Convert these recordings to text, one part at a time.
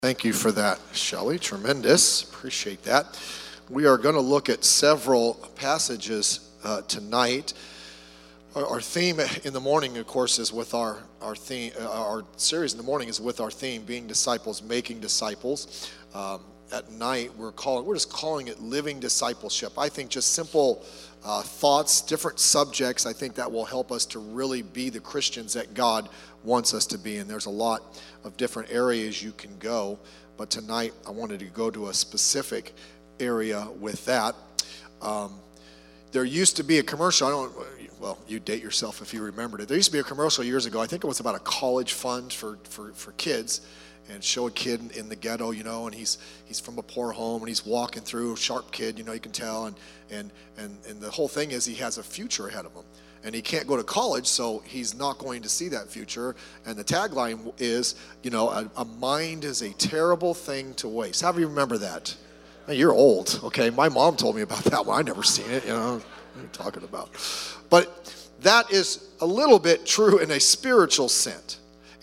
Thank you for that, Shelley. Tremendous. Appreciate that. We are going to look at several passages tonight. Our theme in the morning, of course, is with our theme. Our series in the morning is with our theme, being disciples, making disciples. At night, we're just calling it living discipleship. I think just simple thoughts, different subjects. I think that will help us to really be the Christians that God wants us to be. And there's a lot of different areas you can go. But tonight, I wanted to go to a specific area with that. There used to be a commercial. Well, you date yourself if you remembered it. There used to be a commercial years ago. I think it was about a college fund for kids, and show a kid in the ghetto, and he's from a poor home, and he's walking through, sharp kid, you can tell, and the whole thing is he has a future ahead of him, and he can't go to college, so he's not going to see that future. And the tagline is, a mind is a terrible thing to waste. How do you remember that? You're old, okay? My mom told me about that one. I never seen it, What are you talking about? But that is a little bit true in a spiritual sense.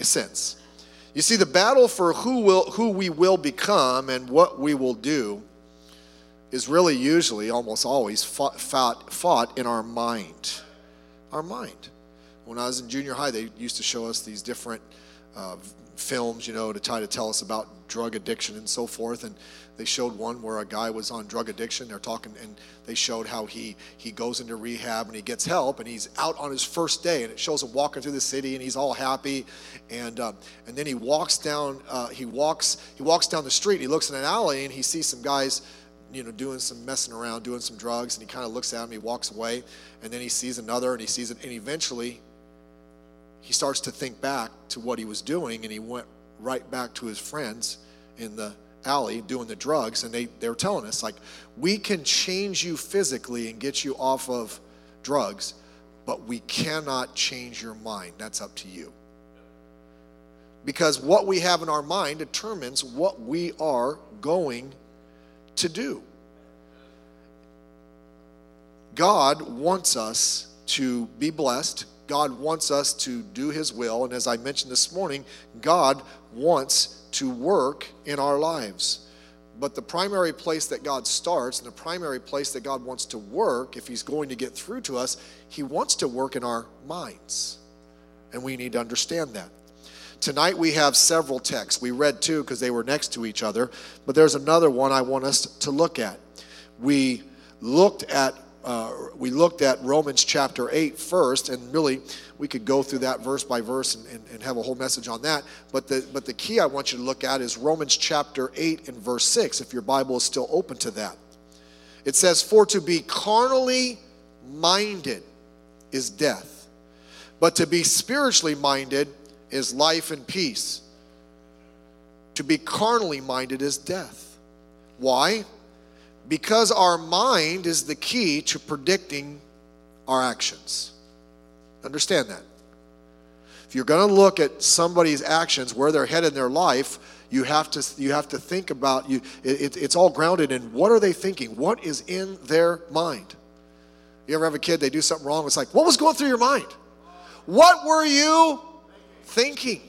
You see, the battle for who we will become and what we will do is really usually, almost always, fought in our mind. Our mind. When I was in junior high, they used to show us these different films, to try to tell us about drug addiction and so forth. And they showed one where a guy was on drug addiction. They're talking, and they showed how he goes into rehab and he gets help, and he's out on his first day, and it shows him walking through the city, and he's all happy, and then he walks down down the street. He looks in an alley, and he sees some guys, doing some messing around, doing some drugs, and he kind of looks at him. He walks away, and then he sees another, and he sees it, and eventually he starts to think back to what he was doing, and he went right back to his friends in the alley doing the drugs, and they were telling us, like, we can change you physically and get you off of drugs, but we cannot change your mind. That's up to you. Because what we have in our mind determines what we are going to do. God wants us to be blessed. God wants us to do His will. And as I mentioned this morning, God wants to work in our lives. But the primary place that God starts and the primary place that God wants to work, if He's going to get through to us, He wants to work in our minds. And we need to understand that. Tonight we have several texts. We read two because they were next to each other. But there's another one I want us to look at. We looked at Romans chapter 8 first, and really we could go through that verse by verse and have a whole message on that. But the key I want you to look at is Romans chapter 8 and verse 6, if your Bible is still open to that. It says, "For to be carnally minded is death, but to be spiritually minded is life and peace." To be carnally minded is death. Why? Because our mind is the key to predicting our actions. Understand that. If you're going to look at somebody's actions, where they're headed in their life, you have to think about it's all grounded in what are they thinking? What is in their mind? You ever have a kid, they do something wrong, it's like, what was going through your mind? What were you thinking?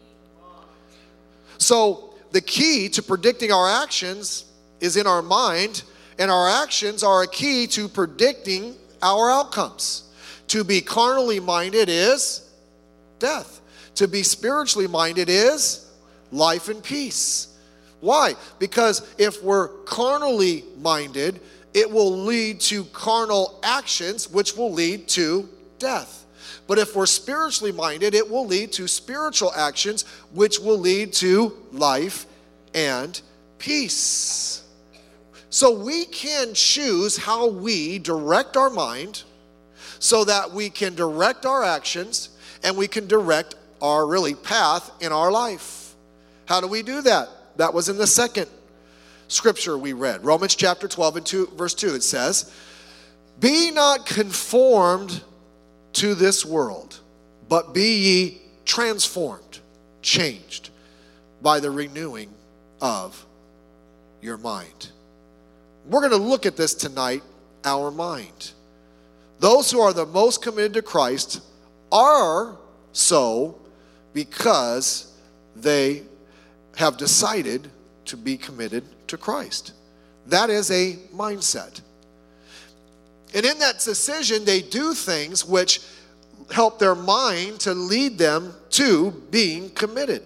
So the key to predicting our actions is in our mind, and our actions are a key to predicting our outcomes. To be carnally minded is death. To be spiritually minded is life and peace. Why? Because if we're carnally minded, it will lead to carnal actions, which will lead to death. But if we're spiritually minded, it will lead to spiritual actions, which will lead to life and peace. So we can choose how we direct our mind so that we can direct our actions and we can direct our path in our life. How do we do that? That was in the second scripture we read. Romans chapter 12 and verse 2. It says, "Be not conformed to this world, but be ye transformed," changed, "by the renewing of your mind." We're going to look at this tonight, our mind. Those who are the most committed to Christ are so because they have decided to be committed to Christ. That is a mindset. And in that decision, they do things which help their mind to lead them to being committed.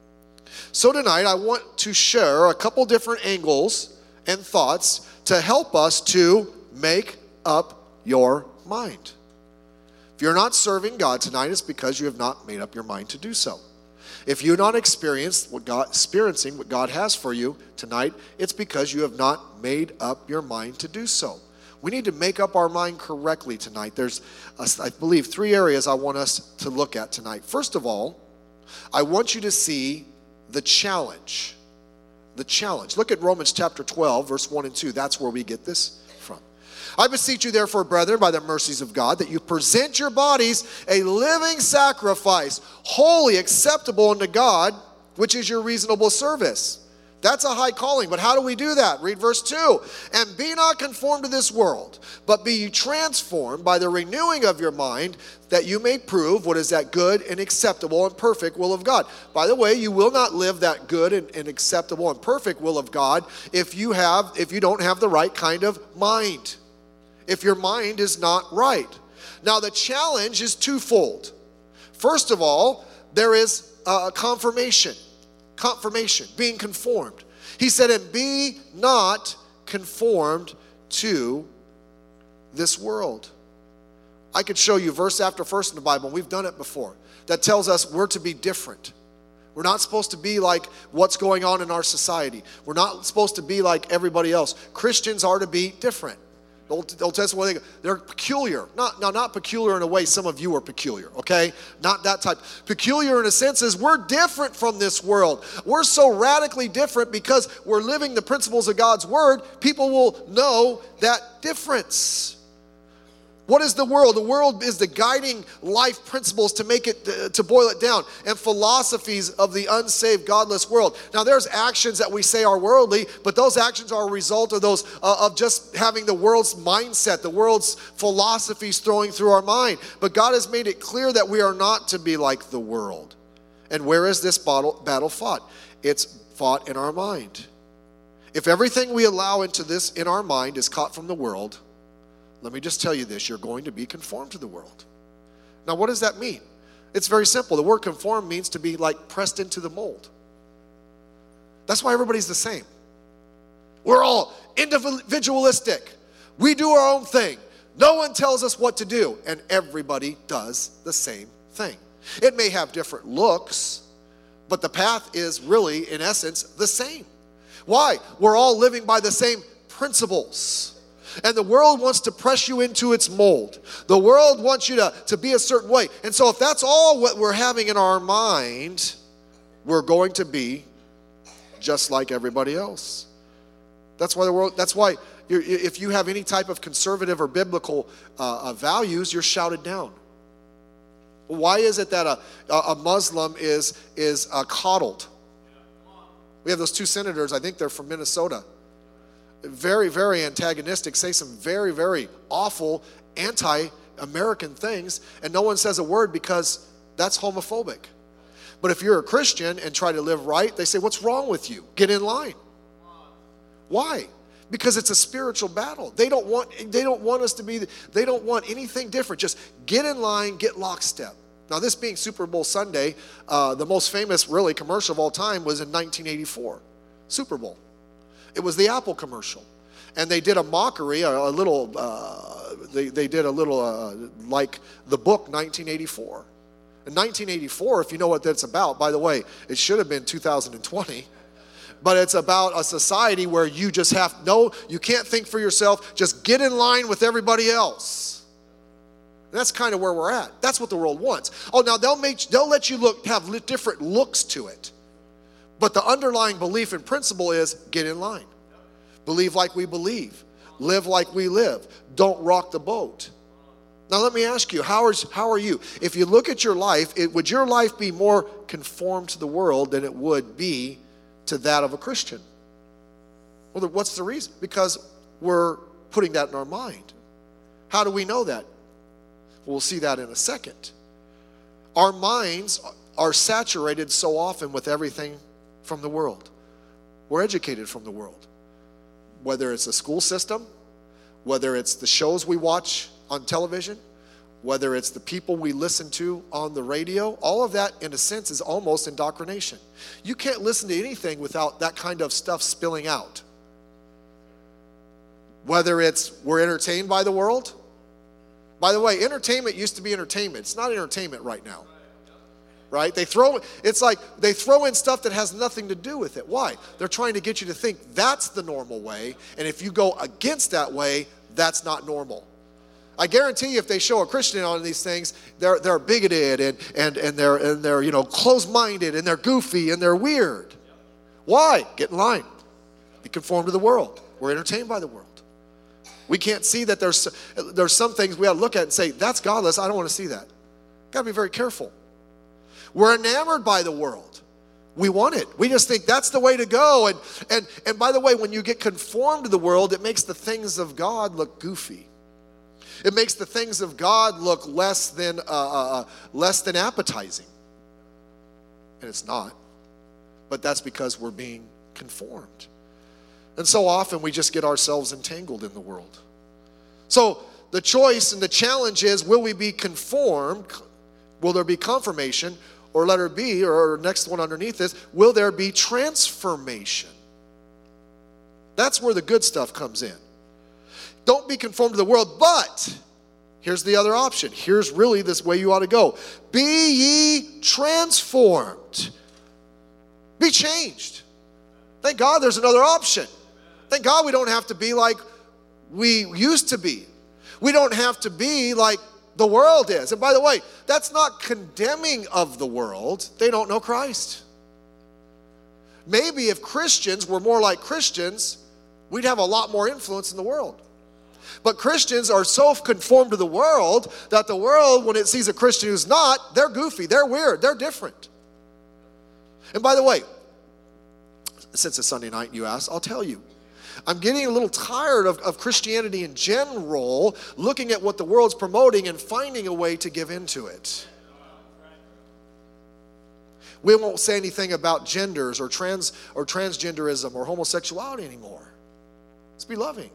So tonight, I want to share a couple different angles and thoughts to help us to make up your mind. If you're not serving God tonight, it's because you have not made up your mind to do so. If you're not experiencing what God has for you tonight, it's because you have not made up your mind to do so. We need to make up our mind correctly tonight. There's, I believe, 3 areas I want us to look at tonight. First of all, I want you to see the challenge. The challenge. Look at Romans chapter 12, verse 1 and 2. That's where we get this from. I beseech you, therefore, brethren, by the mercies of God, that you present your bodies a living sacrifice, holy, acceptable unto God, which is your reasonable service. That's a high calling, but how do we do that? Read verse 2. And be not conformed to this world, but be ye transformed by the renewing of your mind, that you may prove what is that good and acceptable and perfect will of God. By the way, you will not live that good and acceptable and perfect will of God if you don't have the right kind of mind. If your mind is not right. Now the challenge is twofold. First of all, there is confirmation, being conformed. He said, and be not conformed to this world. I could show you verse after verse in the Bible, and we've done it before, that tells us we're to be different. We're not supposed to be like what's going on in our society. We're not supposed to be like everybody else. Christians are to be different. The Old Testament, they're peculiar. Not peculiar in a way some of you are peculiar, okay? Not that type. Peculiar in a sense is we're different from this world. We're so radically different because we're living the principles of God's word. People will know that difference. What is the world? The world is the guiding life principles to make it, to boil it down, and philosophies of the unsaved, godless world. Now, there's actions that we say are worldly, but those actions are a result of those of just having the world's mindset, the world's philosophies throwing through our mind. But God has made it clear that we are not to be like the world. And where is this battle fought? It's fought in our mind. If everything we allow into this in our mind is caught from the world, let me just tell you this, you're going to be conformed to the world. Now, what does that mean? It's very simple. The word conform means to be like pressed into the mold. That's why everybody's the same. We're all individualistic. We do our own thing. No one tells us what to do, and everybody does the same thing. It may have different looks, but the path is really, in essence, the same. Why? We're all living by the same principles. And the world wants to press you into its mold. The world wants you to be a certain way. And so if that's all what we're having in our mind, we're going to be just like everybody else. That's why if you have any type of conservative or biblical values, you're shouted down. Why is it that a Muslim is coddled? We have those 2 senators, I think they're from Minnesota. Very, very antagonistic, say some very, very awful anti-American things, and no one says a word because that's homophobic. But if you're a Christian and try to live right, they say, what's wrong with you? Get in line. Why? Because it's a spiritual battle. They don't want anything different. Just get in line, get lockstep. Now, this being Super Bowl Sunday, the most famous, really, commercial of all time was in 1984, Super Bowl. It was the Apple commercial. And they did a mockery, like the book 1984. In 1984, if you know what that's about, by the way, it should have been 2020. But it's about a society where you just you can't think for yourself, just get in line with everybody else. And that's kind of where we're at. That's what the world wants. Oh, now they'll let you have different looks to it. But the underlying belief and principle is get in line. Believe like we believe. Live like we live. Don't rock the boat. Now let me ask you, how are you? If you look at your life, would your life be more conformed to the world than it would be to that of a Christian? Well, what's the reason? Because we're putting that in our mind. How do we know that? We'll see that in a second. Our minds are saturated so often with everything from the world. We're educated from the world. Whether it's the school system, whether it's the shows we watch on television, whether it's the people we listen to on the radio, all of that, in a sense, is almost indoctrination. You can't listen to anything without that kind of stuff spilling out. Whether it's we're entertained by the world. By the way, entertainment used to be entertainment. It's not entertainment right now. Right? It's like they throw in stuff that has nothing to do with it. Why? They're trying to get you to think that's the normal way, and if you go against that way, that's not normal. I guarantee you, if they show a Christian on these things, they're bigoted and they're closed-minded and they're goofy and they're weird. Why? Get in line. Be conformed to the world. We're entertained by the world. We can't see that there's some things we ought to look at and say, that's godless, I don't want to see that. Got to be very careful. We're enamored by the world. We want it. We just think that's the way to go. And by the way, when you get conformed to the world, it makes the things of God look goofy. It makes the things of God look less than appetizing. And it's not. But that's because we're being conformed. And so often we just get ourselves entangled in the world. So the choice and the challenge is, will we be conformed? Will there be confirmation? Or letter B, or next one underneath this, will there be transformation? That's where the good stuff comes in. Don't be conformed to the world, but here's the other option. Here's really this way you ought to go. Be ye transformed. Be changed. Thank God there's another option. Thank God we don't have to be like we used to be. We don't have to be like the world is. And by the way, that's not condemning of the world. They don't know Christ. Maybe if Christians were more like Christians, we'd have a lot more influence in the world. But Christians are so conformed to the world that the world, when it sees a Christian who's not, they're goofy, they're weird, they're different. And by the way, since it's Sunday night, you asked, I'll tell you. I'm getting a little tired of Christianity in general, looking at what the world's promoting and finding a way to give into it. We won't say anything about genders or transgenderism or homosexuality anymore. Let's be loving.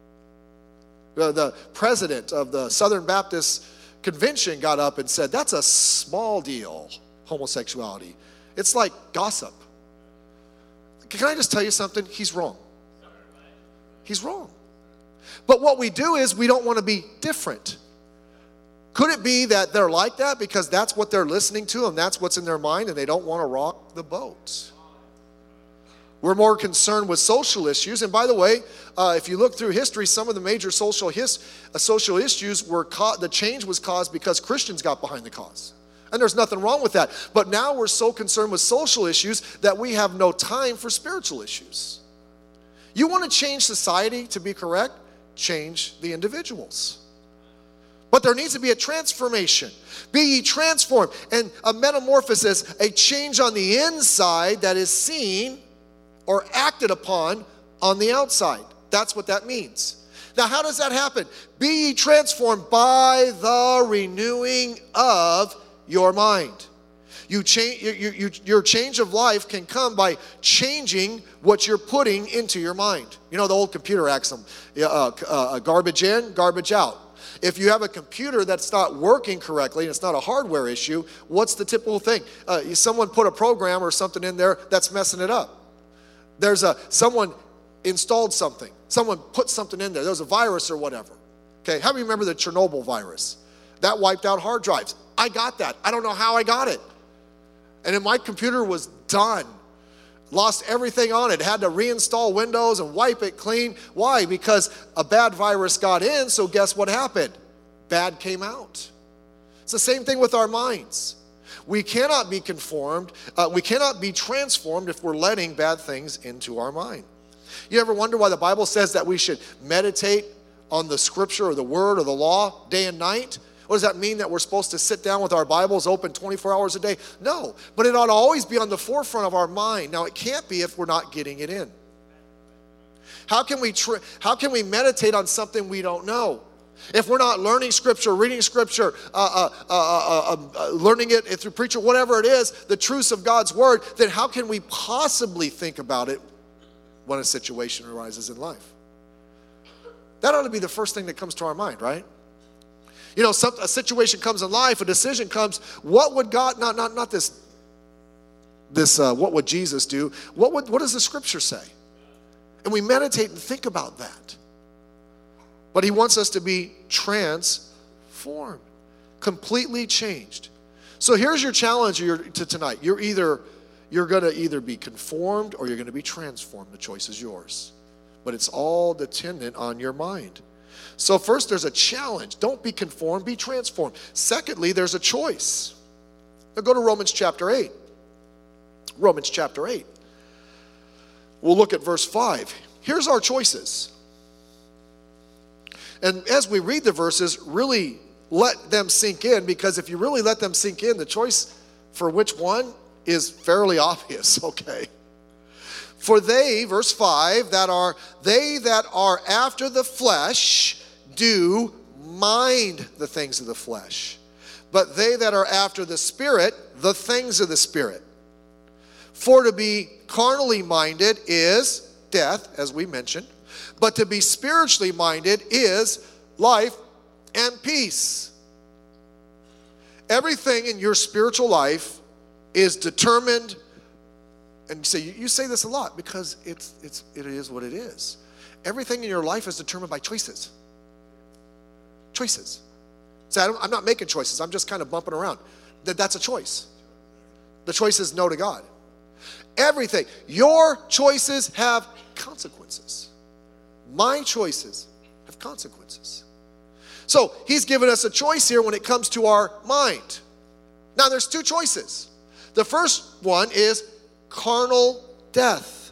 The president of the Southern Baptist Convention got up and said, that's a small deal, homosexuality. It's like gossip. Can I just tell you something? He's wrong. He's wrong. But what we do is we don't want to be different. Could it be that they're like that because that's what they're listening to and that's what's in their mind and they don't want to rock the boat? We're more concerned with social issues. And by the way, if you look through history, some of the major social issues the change was caused because Christians got behind the cause. And there's nothing wrong with that. But now we're so concerned with social issues that we have no time for spiritual issues. You want to change society to be correct? Change the individuals. But there needs to be a transformation. Be ye transformed. And a metamorphosis, a change on the inside that is seen or acted upon on the outside. That's what that means. Now, how does that happen? Be ye transformed by the renewing of your mind. Your change of life can come by changing what you're putting into your mind. You know the old computer axiom, garbage in, garbage out. If you have a computer that's not working correctly and it's not a hardware issue, what's the typical thing? Someone put a program or something in there that's messing it up. Someone installed something. Someone put something in there. There was a virus or whatever. Okay, how do you remember the Chernobyl virus? That wiped out hard drives. I got that. I don't know how I got it. And then my computer was done. Lost everything on it. Had to reinstall Windows and wipe it clean. Why? Because a bad virus got in, so guess what happened? Bad came out. It's the same thing with our minds. We cannot be conformed. We cannot be transformed if we're letting bad things into our mind. You ever wonder why the Bible says that we should meditate on the scripture or the word or the law day and night? What does that mean, that we're supposed to sit down with our Bibles open 24 hours a day? No, but it ought to always be on the forefront of our mind. Now, it can't be if we're not getting it in. How can we meditate on something we don't know? If we're not learning Scripture, reading Scripture, learning it through preacher, whatever it is, the truths of God's Word, then how can we possibly think about it when a situation arises in life? That ought to be the first thing that comes to our mind, right? You know, a situation comes in life, a decision comes. What would God? Not this. What would Jesus do? What does the Scripture say? And we meditate and think about that. But he wants us to be transformed, completely changed. So here's your challenge to tonight. You're going to either be conformed or you're going to be transformed. The choice is yours. But it's all dependent on your mind. So first, there's a challenge. Don't be conformed, be transformed. Secondly, there's a choice. Now go to Romans chapter 8. Romans chapter 8. We'll look at verse 5. Here's our choices. And as we read the verses, really let them sink in, because if you really let them sink in, the choice for which one is fairly obvious, okay? For they, verse 5, they that are after the flesh do mind the things of the flesh. But they that are after the Spirit, the things of the Spirit. For to be carnally minded is death, as we mentioned. But to be spiritually minded is life and peace. Everything in your spiritual life is determined. And you say this a lot because it is what it is. Everything in your life is determined by choices. Choices. So I'm not making choices. I'm just kind of bumping around. That's a choice. The choice is no to God. Everything. Your choices have consequences. My choices have consequences. So he's given us a choice here when it comes to our mind. Now there's two choices. The first one is carnal death.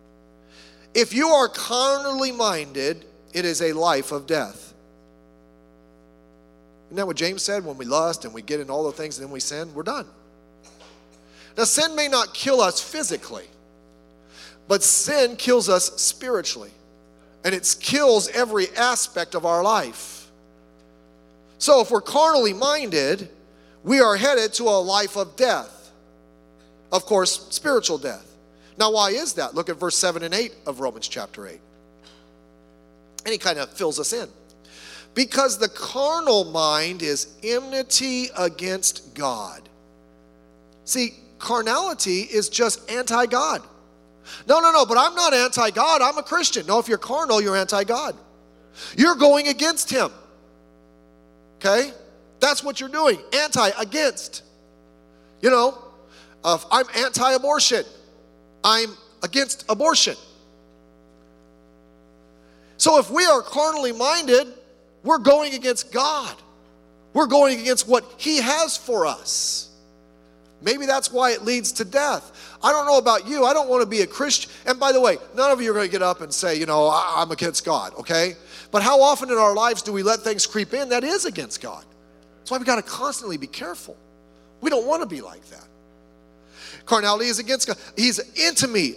If you are carnally minded, it is a life of death. Isn't that what James said? When we lust and we get in all the things and then we sin, we're done. Now sin may not kill us physically, but sin kills us spiritually. And it kills every aspect of our life. So if we're carnally minded, we are headed to a life of death. Of course, spiritual death. Now, why is that? Look at verse 7 and 8 of Romans chapter 8. And he kind of fills us in. Because the carnal mind is enmity against God. See, carnality is just anti-God. No, but I'm not anti-God. I'm a Christian. No, if you're carnal, you're anti-God. You're going against him. Okay? That's what you're doing. Against. You know, I'm anti-abortion. I'm against abortion. So if we are carnally minded, we're going against God. We're going against what he has for us. Maybe that's why it leads to death. I don't know about you. I don't want to be a Christian. And by the way, none of you are going to get up and say, I'm against God, okay? But how often in our lives do we let things creep in that is against God? That's why we've got to constantly be careful. We don't want to be like that. Carnality is against God. He's enmity,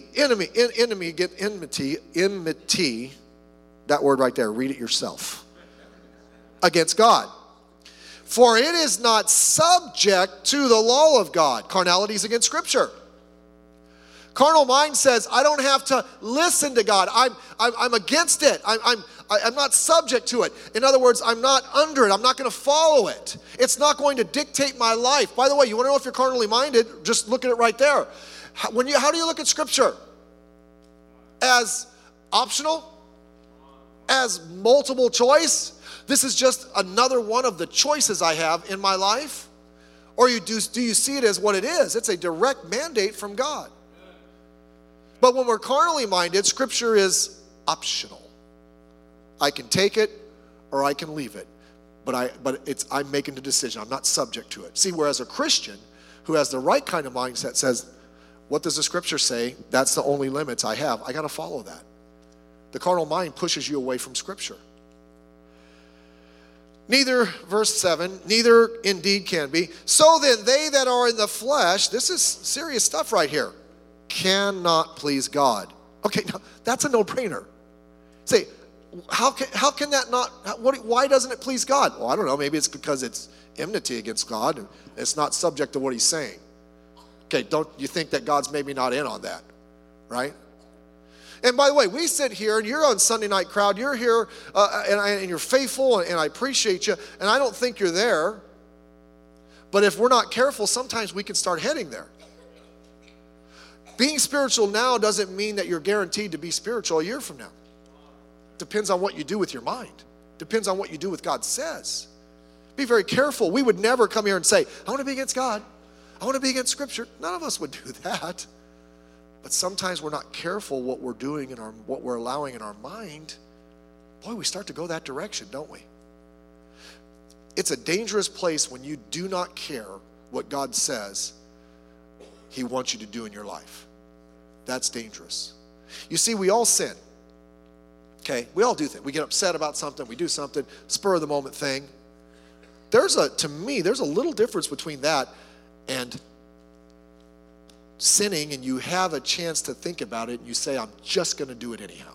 that word right there, read it yourself. Against God. For it is not subject to the law of God. Carnality is against Scripture. Carnal mind says, I don't have to listen to God. I'm against it. I'm not subject to it. In other words, I'm not under it. I'm not going to follow it. It's not going to dictate my life. By the way, you want to know if you're carnally minded? Just look at it right there. How do you look at Scripture? As optional? As multiple choice? This is just another one of the choices I have in my life? Or do you see it as what it is? It's a direct mandate from God. But when we're carnally minded, Scripture is optional. I can take it or I can leave it. But I'm making the decision. I'm not subject to it. See, whereas a Christian who has the right kind of mindset says, what does the Scripture say? That's the only limits I have. I got to follow that. The carnal mind pushes you away from Scripture. Neither, verse 7, neither indeed can be. So then they that are in the flesh, this is serious stuff right here, cannot please God. Okay, now that's a no-brainer. Say, How can that not, why doesn't it please God? Well, I don't know. Maybe it's because it's enmity against God and it's not subject to what he's saying. Okay, don't you think that God's maybe not in on that, right? And by the way, we sit here, and you're on Sunday Night Crowd. You're here, and you're faithful, and I appreciate you, and I don't think you're there. But if we're not careful, sometimes we can start heading there. Being spiritual now doesn't mean that you're guaranteed to be spiritual a year from now. Depends on what you do with your mind. Depends on what you do with God says. Be very careful. We would never come here and say, I want to be against God. I want to be against Scripture. None of us would do that. But sometimes we're not careful what we're doing and what we're allowing in our mind. Boy, we start to go that direction, don't we? It's a dangerous place when you do not care what God says he wants you to do in your life. That's dangerous. You see, we all sin. Okay, we all do things. We get upset about something. We do something, spur of the moment thing. To me, there's a little difference between that and sinning, and you have a chance to think about it, and you say, I'm just going to do it anyhow.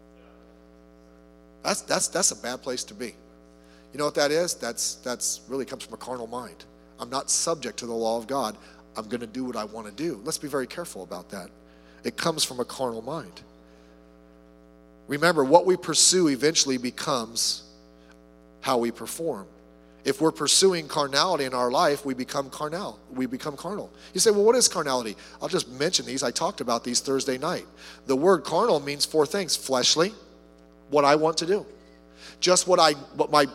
That's a bad place to be. You know what that is? That's really comes from a carnal mind. I'm not subject to the law of God. I'm going to do what I want to do. Let's be very careful about that. It comes from a carnal mind. Remember, what we pursue eventually becomes how we perform. If we're pursuing carnality in our life, we become carnal. We become carnal. You say, well, what is carnality? I'll just mention these. I talked about these Thursday night. The word carnal means 4 things. Fleshly, what I want to do. Just what my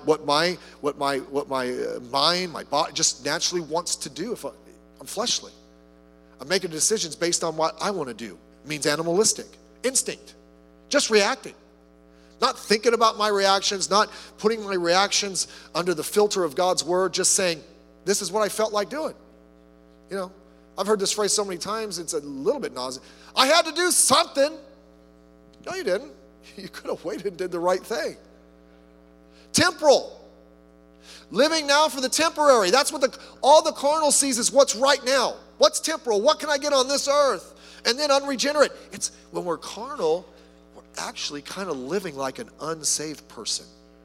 mind, my body just naturally wants to do. If I'm fleshly. I'm making decisions based on what I want to do. It means animalistic, instinct, just reacting. Not thinking about my reactions, not putting my reactions under the filter of God's word, just saying, this is what I felt like doing. You know, I've heard this phrase so many times, it's a little bit nauseous. I had to do something. No, you didn't. You could have waited and did the right thing. Temporal. Living now for the temporary. That's what all the carnal sees is what's right now. What's temporal? What can I get on this earth? And then unregenerate. It's when we're carnal, we're actually kind of living like an unsaved person.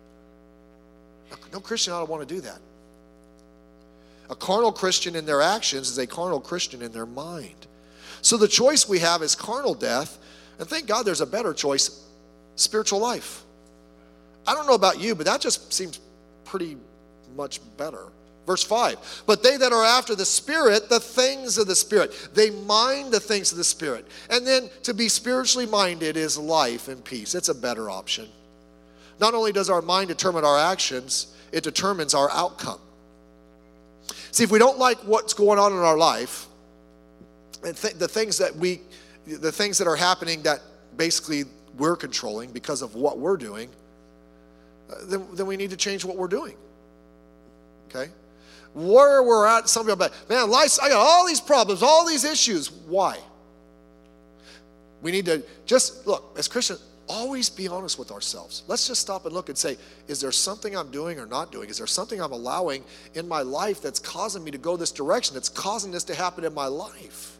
No Christian ought to want to do that. A carnal Christian in their actions is a carnal Christian in their mind. So the choice we have is carnal death, and thank God there's a better choice, spiritual life. I don't know about you, but that just seems pretty much better. Verse 5, but they that are after the Spirit, the things of the Spirit. They mind the things of the Spirit. And then to be spiritually minded is life and peace. It's a better option. Not only does our mind determine our actions, it determines our outcome. See, if we don't like what's going on in our life, and the things that are happening that basically we're controlling because of what we're doing, then we need to change what we're doing. Okay? Where we're at, some people are like, man, life, I got all these problems, all these issues. Why? We need to just, look, as Christians, always be honest with ourselves. Let's just stop and look and say, is there something I'm doing or not doing? Is there something I'm allowing in my life that's causing me to go this direction, that's causing this to happen in my life?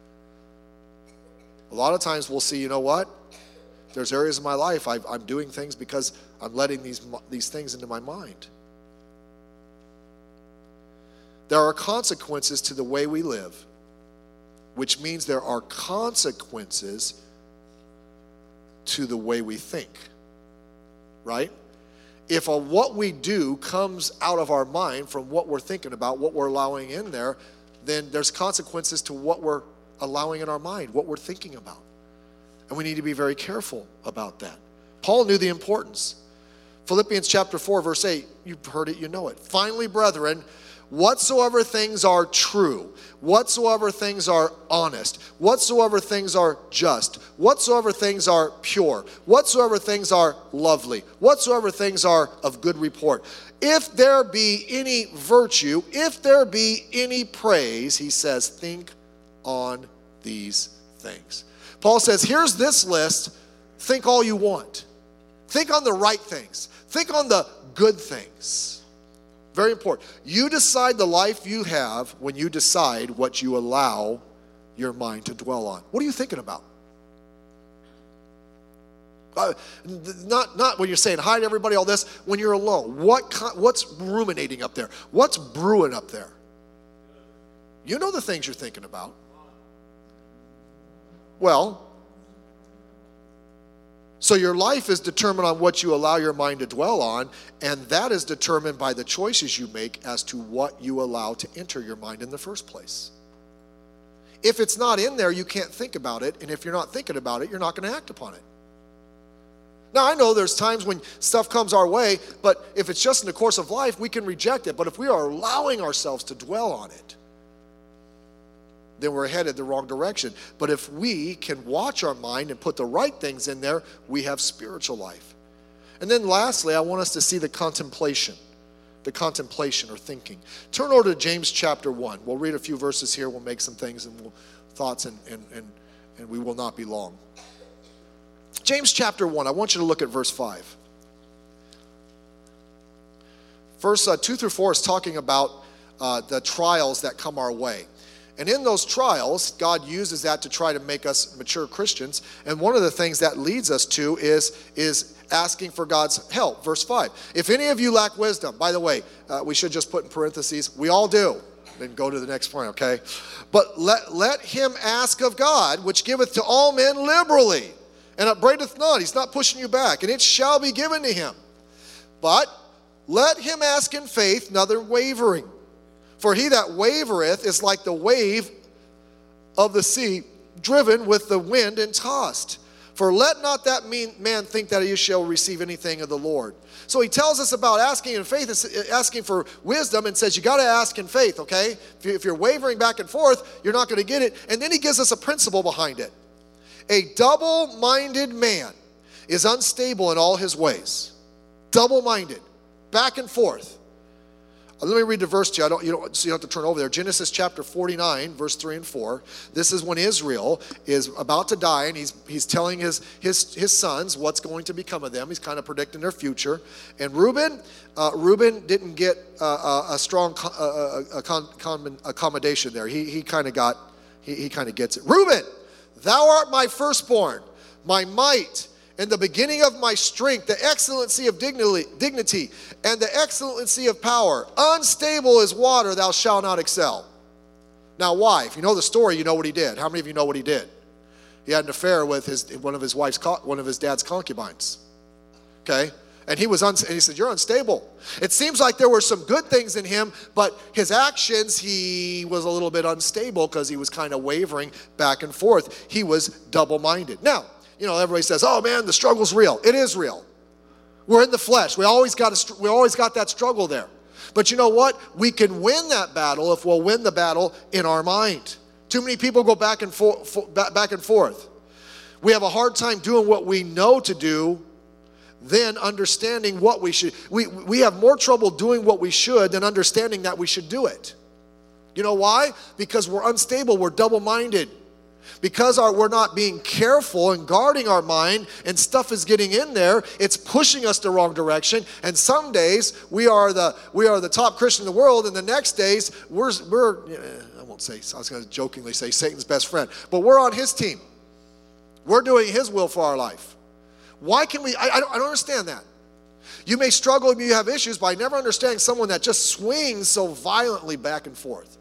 A lot of times we'll see, you know what? There's areas of my life I'm doing things because I'm letting these things into my mind. There are consequences to the way we live, which means there are consequences to the way we think, right? If what we do comes out of our mind from what we're thinking about, what we're allowing in there, then there's consequences to what we're allowing in our mind, what we're thinking about. And we need to be very careful about that. Paul knew the importance. Philippians chapter 4, verse 8, you've heard it, you know it. Finally, brethren, whatsoever things are true, whatsoever things are honest, whatsoever things are just, whatsoever things are pure, whatsoever things are lovely, whatsoever things are of good report. If there be any virtue, if there be any praise, he says, think on these things. Paul says, here's this list. Think all you want. Think on the right things. Think on the good things. Very important. You decide the life you have when you decide what you allow your mind to dwell on. What are you thinking about? Not when you're saying hi to everybody, all this. When you're alone, what's ruminating up there? What's brewing up there? You know the things you're thinking about. Well, so your life is determined on what you allow your mind to dwell on, and that is determined by the choices you make as to what you allow to enter your mind in the first place. If it's not in there, you can't think about it, and if you're not thinking about it, you're not going to act upon it. Now, I know there's times when stuff comes our way, but if it's just in the course of life, we can reject it. But if we are allowing ourselves to dwell on it, then we're headed the wrong direction. But if we can watch our mind and put the right things in there, we have spiritual life. And then lastly, I want us to see the contemplation or thinking. Turn over to James chapter 1. We'll read a few verses here. We'll make some things and thoughts, and we will not be long. James chapter 1, I want you to look at verse 5. Verse 2 through 4 is talking about the trials that come our way. And in those trials, God uses that to try to make us mature Christians. And one of the things that leads us to is asking for God's help. Verse 5. If any of you lack wisdom, by the way, we should just put in parentheses, we all do. Then go to the next point, okay? But let him ask of God, which giveth to all men liberally, and upbraideth not. He's not pushing you back. And it shall be given to him. But let him ask in faith, neither wavering. For he that wavereth is like the wave of the sea, driven with the wind and tossed. For let not that man think that he shall receive anything of the Lord. So he tells us about asking in faith, asking for wisdom, and says you got to ask in faith, okay? If you're wavering back and forth, you're not going to get it. And then he gives us a principle behind it. A double-minded man is unstable in all his ways. Double-minded, back and forth. Let me read the verse to you. So you don't have to turn over there. Genesis chapter 49, verse 3 and 4. This is when Israel is about to die, and he's telling his sons what's going to become of them. He's kind of predicting their future. And Reuben didn't get a strong accommodation there. He kind of gets it. Reuben, thou art my firstborn, my might, and the beginning of my strength, the excellency of dignity, and the excellency of power. Unstable as water, thou shalt not excel. Now why? If you know the story, you know what he did. How many of you know what he did? He had an affair with one of his dad's concubines. Okay? And he said, you're unstable. It seems like there were some good things in him, but his actions, he was a little bit unstable because he was kind of wavering back and forth. He was double-minded. Now, everybody says, oh man, the struggle's real. It is real. We're in the flesh. We always got that struggle there. But you know what? We can win that battle if we'll win the battle in our mind. Too many people go back and forth. We have a hard time doing what we know to do than understanding what we should. We have more trouble doing what we should than understanding that we should do it. You know why? Because we're unstable. We're double-minded. Because we're not being careful and guarding our mind, and stuff is getting in there, it's pushing us the wrong direction. And some days we are the top Christian in the world, and the next days I was going to jokingly say Satan's best friend, but we're on his team. We're doing his will for our life. Why can we? I don't understand that. You may struggle and you have issues by never understanding someone that just swings so violently back and forth.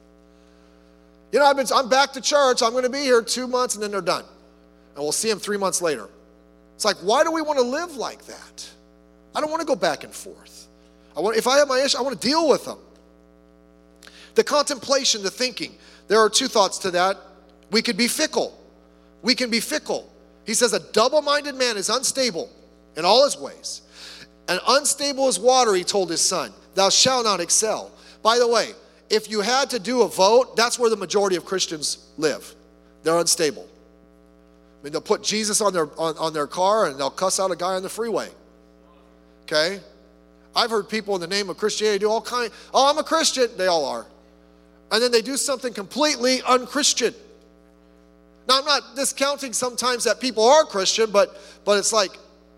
I'm back to church. I'm going to be here 2 months, and then they're done. And we'll see them 3 months later. It's like, why do we want to live like that? I don't want to go back and forth. If I have my issue, I want to deal with them. The contemplation, the thinking. There are two thoughts to that. We could be fickle. We can be fickle. He says a double-minded man is unstable in all his ways. And unstable as water, he told his son, thou shalt not excel. By the way, if you had to do a vote, that's where the majority of Christians live. They're unstable. I mean, they'll put Jesus on their car and they'll cuss out a guy on the freeway. Okay? I've heard people in the name of Christianity do all kinds. Oh, I'm a Christian. They all are. And then they do something completely unchristian. Now, I'm not discounting sometimes that people are Christian, but it's like,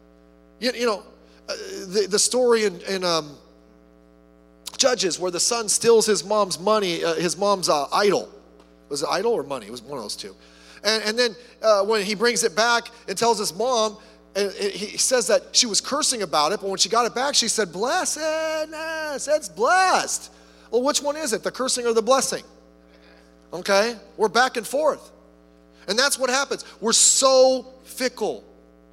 the story in Judges where the son steals his mom's money, his mom's idol. Was it idol or money? It was one of those two. And then when he brings it back and tells his mom, And he says that she was cursing about it, but when she got it back, she said, blessedness, it's blessed. Well, which one is it, the cursing or the blessing? Okay, we're back and forth. And that's what happens. We're so fickle.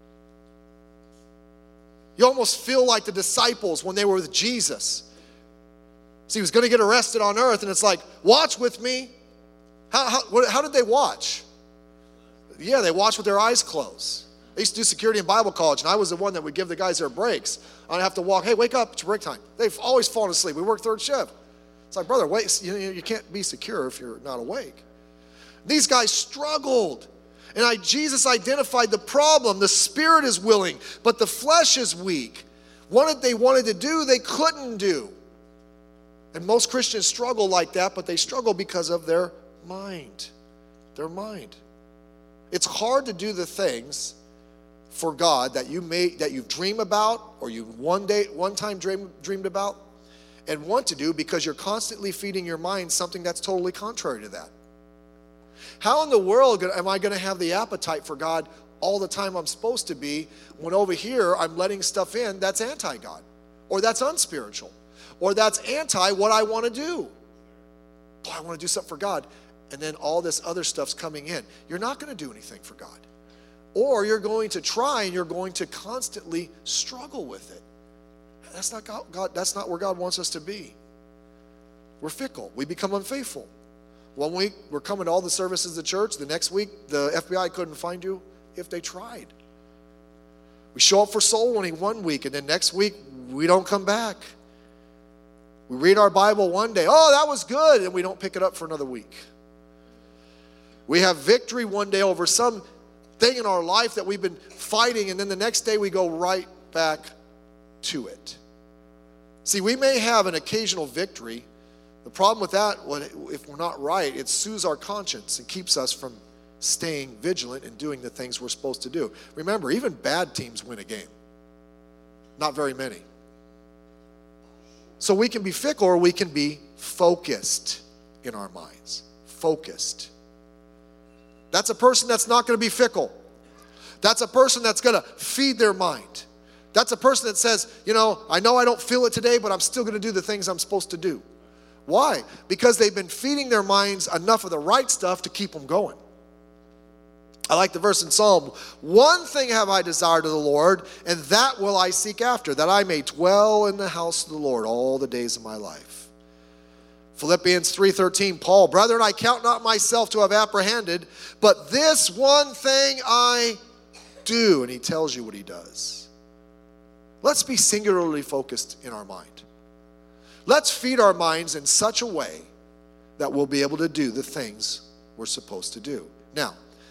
You almost feel like the disciples when they were with Jesus. See, he was going to get arrested on earth, and it's like, watch with me. How did they watch? Yeah, they watched with their eyes closed. I used to do security in Bible college, and I was the one that would give the guys their breaks. I'd have to walk, hey, wake up, it's your break time. They've always fallen asleep. We work third shift. It's like, brother, wait, you can't be secure if you're not awake. These guys struggled. And Jesus identified the problem. The spirit is willing, but the flesh is weak. What they wanted to do, they couldn't do. And most Christians struggle like that, but they struggle because of their mind. Their mind. It's hard to do the things for God that you've dreamed about, or you one time dreamed about and want to do, because you're constantly feeding your mind something that's totally contrary to that. How in the world am I going to have the appetite for God all the time I'm supposed to be, when over here I'm letting stuff in that's anti-God, or that's unspiritual, or that's anti what I want to do? Oh, I want to do something for God, and then all this other stuff's coming in. You're not going to do anything for God. Or you're going to try, and you're going to constantly struggle with it. That's not God. That's not where God wants us to be. We're fickle. We become unfaithful. 1 week, we're coming to all the services of the church. The next week, the FBI couldn't find you if they tried. We show up for soul winning 1 week, and then next week, we don't come back. We read our Bible one day. Oh, that was good. And we don't pick it up for another week. We have victory one day over some thing in our life that we've been fighting, and then the next day we go right back to it. See, we may have an occasional victory. The problem with that, if we're not right, it soothes our conscience and keeps us from staying vigilant and doing the things we're supposed to do. Remember, even bad teams win a game. Not very many. So we can be fickle, or we can be focused in our minds. Focused. That's a person that's not going to be fickle. That's a person that's going to feed their mind. That's a person that says, I know I don't feel it today, but I'm still going to do the things I'm supposed to do. Why? Because they've been feeding their minds enough of the right stuff to keep them going. I like the verse in Psalm, one thing have I desired of the Lord, and that will I seek after, that I may dwell in the house of the Lord all the days of my life. Philippians 3:13, Paul, brethren, I count not myself to have apprehended, but this one thing I do. And he tells you what he does. Let's be singularly focused in our mind. Let's feed our minds in such a way that we'll be able to do the things we're supposed to do. Now,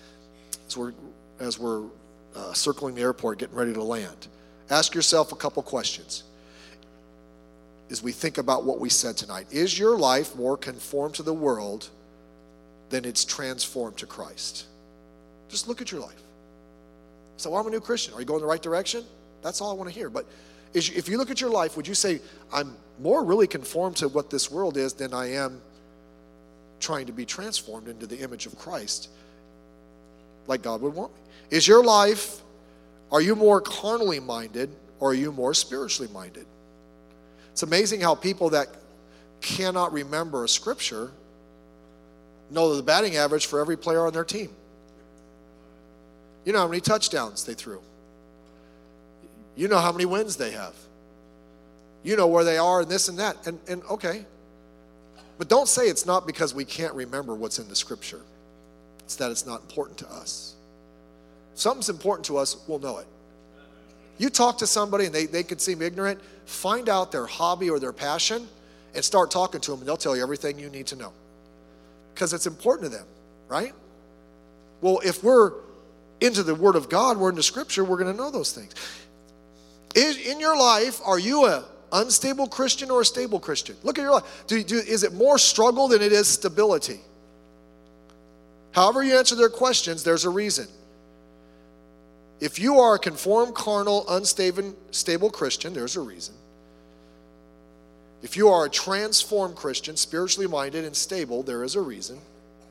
as we're circling the airport, getting ready to land, ask yourself a couple questions as we think about what we said tonight. Is your life more conformed to the world than it's transformed to Christ? Just look at your life. So, I'm a new Christian. Are you going the right direction? That's all I want to hear. But if you look at your life, would you say, I'm more really conformed to what this world is than I am trying to be transformed into the image of Christ like God would want me? Is your life, are you more carnally minded, or are you more spiritually minded? It's amazing how people that cannot remember a scripture know the batting average for every player on their team. You know how many touchdowns they threw. You know how many wins they have. You know where they are and this and that. And okay. But don't say it's not because we can't remember what's in the scripture. It's that it's not important to us. If something's important to us, we'll know it. You talk to somebody and they could seem ignorant, find out their hobby or their passion and start talking to them, and they'll tell you everything you need to know. Because it's important to them, right? Well, if we're into the Word of God, we're into Scripture, we're going to know those things. In your life, are you an unstable Christian or a stable Christian? Look at your life. Is it more struggle than it is stability? However you answer their questions, there's a reason. If you are a conformed, carnal, unstable Christian, there's a reason. If you are a transformed Christian, spiritually minded and stable, there is a reason.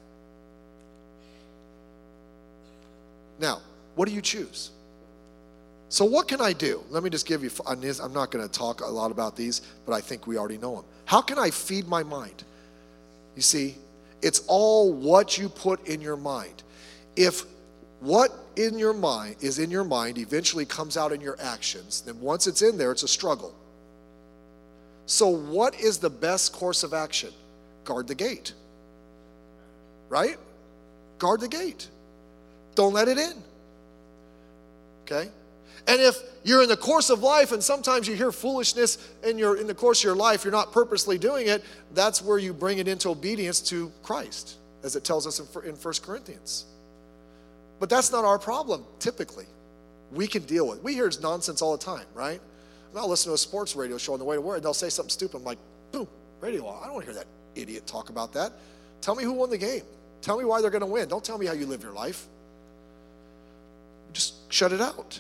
Now, what do you choose? So what can I do? Let me just give you, I'm not going to talk a lot about these, but I think we already know them. How can I feed my mind? You see, it's all what you put in your mind. If what in your mind is in your mind eventually comes out in your actions, then once it's in there, it's a struggle. So what is the best course of action? Guard the gate. Right? Guard the gate. Don't let it in. Okay? And if you're in the course of life and sometimes you hear foolishness in the course of your life, you're not purposely doing it, that's where you bring it into obedience to Christ, as it tells us in 1 Corinthians. But that's not our problem, typically. We can deal with it. We hear nonsense all the time, right? I'm not listening to a sports radio show on the way to work, and they'll say something stupid. I'm like, boom, radio. I don't want to hear that idiot talk about that. Tell me who won the game. Tell me why they're going to win. Don't tell me how you live your life. Just shut it out.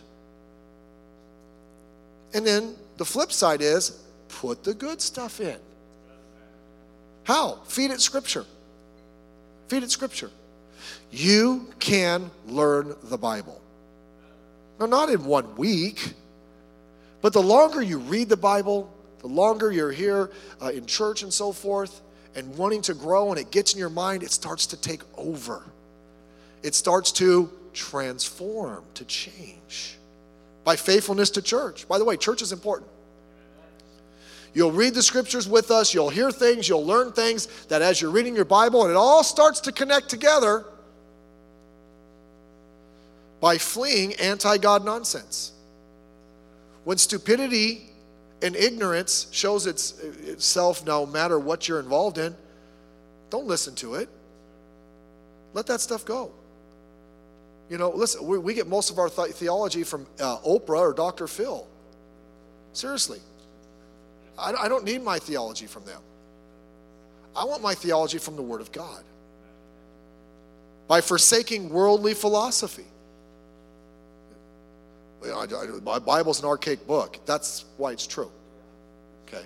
And then the flip side is put the good stuff in. How? Feed it Scripture. Feed it Scripture. You can learn the Bible. Now, not in 1 week, but the longer you read the Bible, the longer you're here in church and so forth, and wanting to grow, and it gets in your mind, it starts to take over. It starts to transform, to change. By faithfulness to church. By the way, church is important. You'll read the Scriptures with us, you'll hear things, you'll learn things that as you're reading your Bible, and it all starts to connect together by fleeing anti-God nonsense. When stupidity and ignorance shows itself no matter what you're involved in, don't listen to it. Let that stuff go. You know, listen, we get most of our theology from Oprah or Dr. Phil. Seriously. I don't need my theology from them. I want my theology from the Word of God. By forsaking worldly philosophy. My Bible's an archaic book. That's why it's true. Okay?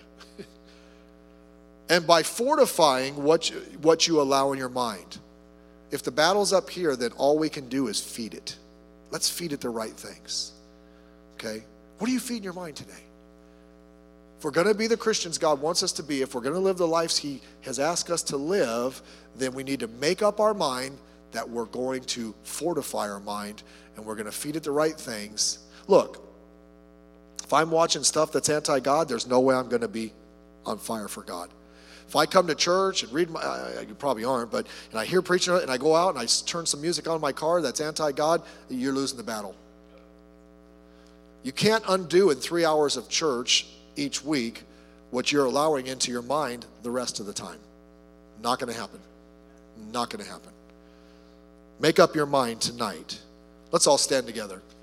And by fortifying what you allow in your mind. If the battle's up here, then all we can do is feed it. Let's feed it the right things. Okay? What do you feed in your mind today? If we're going to be the Christians God wants us to be, if we're going to live the lives He has asked us to live, then we need to make up our mind that we're going to fortify our mind and we're going to feed it the right things. Look, if I'm watching stuff that's anti-God, there's no way I'm going to be on fire for God. If I come to church and read you probably aren't, and I hear preaching and I go out and I turn some music on in my car that's anti-God, you're losing the battle. You can't undo in 3 hours of church each week what you're allowing into your mind the rest of the time. Not going to happen. Not going to happen. Make up your mind tonight. Let's all stand together.